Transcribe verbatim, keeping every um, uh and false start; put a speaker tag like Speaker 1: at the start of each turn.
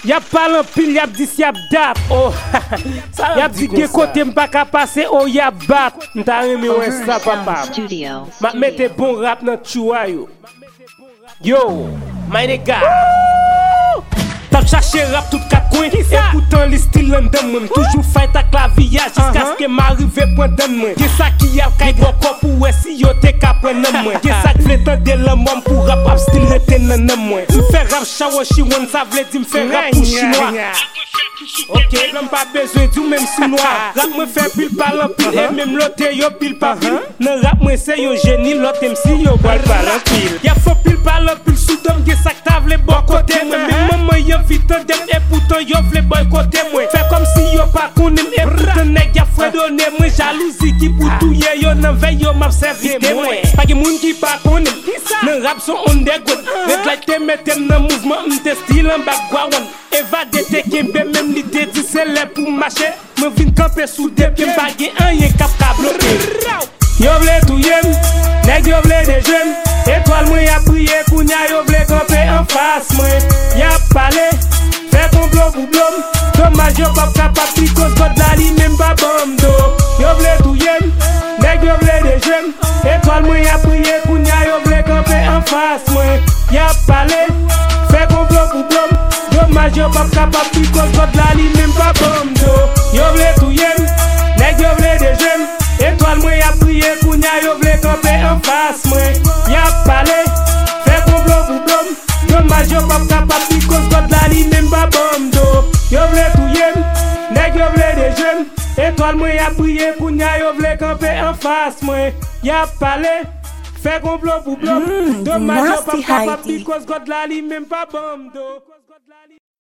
Speaker 1: Y'a pas l'empile, y'a dit si y'a dap. Oh, y'a dit que côté m'pas qu'à passer, oh y'a bat. M'ta remis ouais ça papa. Ma mette bon rap dans choua yo. Yo, my nigga. T'as cherché rap tout quatre coins. Et pourtant les styles en donne. Toujours fight à clavillage jusqu'à ce que m'arrive point d'un moi. Qu'est ça qui y a qu'à corps pour ouais si yo t'es qu'à prendre moi. Qu'est ça que fait tendre l'homme pour rap ap style retenir nan moi. Me faire rap shawashi one ça veut dire me faire rap pour chinois. Ok, l'homme pas besoin du même chinois. Rap me fait pile par l'empile et même l'autre yo pile par pile. Nan rap moi c'est yo génie l'autre M C yo bal par l'empile. Y'a faut pile par l'empile sous dom que ça que t'as vle bon côté moi. Même maman yo vite dem et pourtant yo vle boycotter moi. Fait comme si yo pas connaît et pourtant nèg y'a fait donner moi jalousie qui pour touyer yo nan veille yo m'observer moi. Pas que moun qui pas connaît. Nan rap son on des god. Red like te mettre nan mouvement m'te style en background. Évadé te kembe même li te dit c'est là pour marcher. Me vinn camper sous des pieds bagé un yé cap ka bloqué. Yo vle tout yem, nèg yo vle des jeunes. Étoile moi y'a prié kounya yo vle camper en face moi. Y'a parlé, fait ton blom ou blom. Dommage yo pas capable pi cause god la li même pas bomdo. Yo vle tout yem, nèg yo vle des jeunes. Étoile moi y'a prié kounya yo vle camper en face moi. Y'a parlé, fait ton blom ou blom. Dommage yo pas capable pi cause god la li même pas bomdo. Yo vle tout yem, nèg yo vle des jeunes. Étoile moi y'a prié kounya yo vle camper en face moi. Y'a parlé, fait qu'on blom ou blom. Dommage yo pas capable pi cause god la li même pas bomdo. Yo vle tout yem, nèg yo vle des jeunes. Étoile moi y'a prié kounya yo vle camper en face moi. Y'a parlé, fait qu'on blom ou blom. Dommage yo pas capable pi cause god la li même pas bomdo.